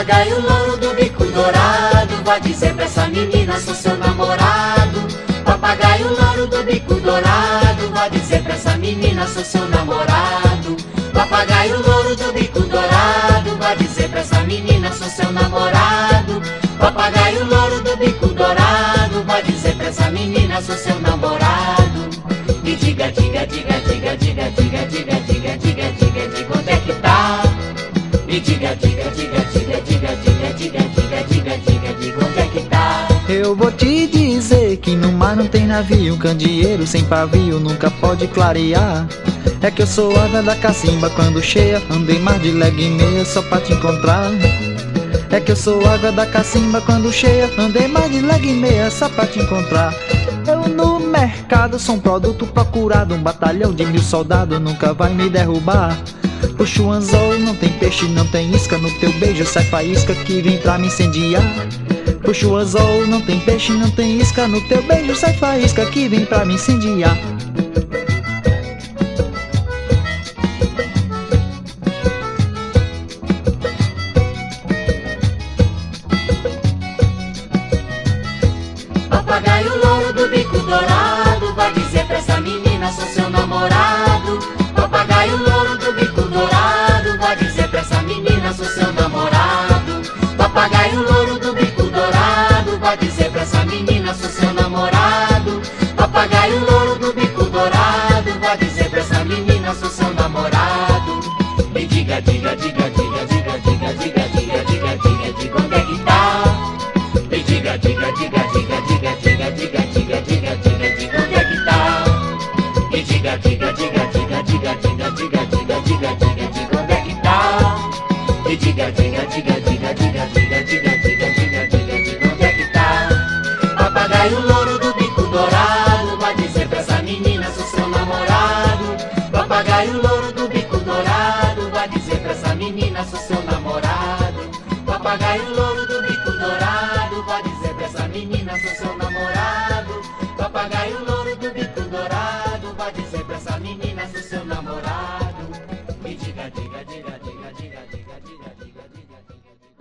Papagaio louro do bico dourado, vai dizer pra essa menina, sou seu namorado. Papagaio louro do bico dourado, vai dizer pra essa menina, sou seu namorado. Papagaio louro do bico dourado, vai dizer pra essa menina, sou seu namorado. Papagaio louro do bico dourado, vai dizer pra essa menina, sou seu namorado. E diga, diga, diga, diga, diga, diga, diga, diga, diga, diga, diga, onde é que tá? E diga, diga, diga, diga, diga, diga, diga, diga, diga, diga, diga, onde é que tá? Eu vou te dizer que no mar não tem navio, candeeiro sem pavio nunca pode clarear. É que eu sou água da cacimba quando cheia, andei mar de leg e meia só pra te encontrar. É que eu sou água da cacimba quando cheia, andei mar de leg e meia só pra te encontrar. Eu no mercado sou um produto procurado, um batalhão de 1000 soldados nunca vai me derrubar. Puxo o anzol, não tem peixe, não tem isca, no teu beijo sai faísca que vem pra me incendiar. Puxo o anzol, não tem peixe, não tem isca, no teu beijo sai faísca que vem pra me incendiar. Papagaio louro do bico dourado, vai dizer pra essa menina, sou seu namorado. Papagaio louro do bico dourado, vai dizer pra essa menina, sou seu namorado. Papagaio louro do bico dourado, vai dizer pra essa menina, sou seu namorado. Papagaio louro do bico dourado, vai dizer pra essa menina, sou seu namorado. E diga, diga, diga, diga, diga, diga, diga, diga, diga, diga, diga, onde é que tá? E diga, diga, diga, diga, diga, diga, diga, diga, diga, diga, diga, onde é que tá? E diga, diga, diga, diga, diga, diga, diga, diga, diga, diga, diga, onde é que tá? E diga, diga, diga, diga, diga, diga, diga, diga, diga, diga, diga, onde é que tá? Papagaio louro do bico dourado, vai dizer pra essa menina, sou seu namorado. Papagaio louro do bico dourado, vai dizer pra essa menina, sou seu namorado. Papagaio louro do bico dourado, vai dizer pra essa menina, sou seu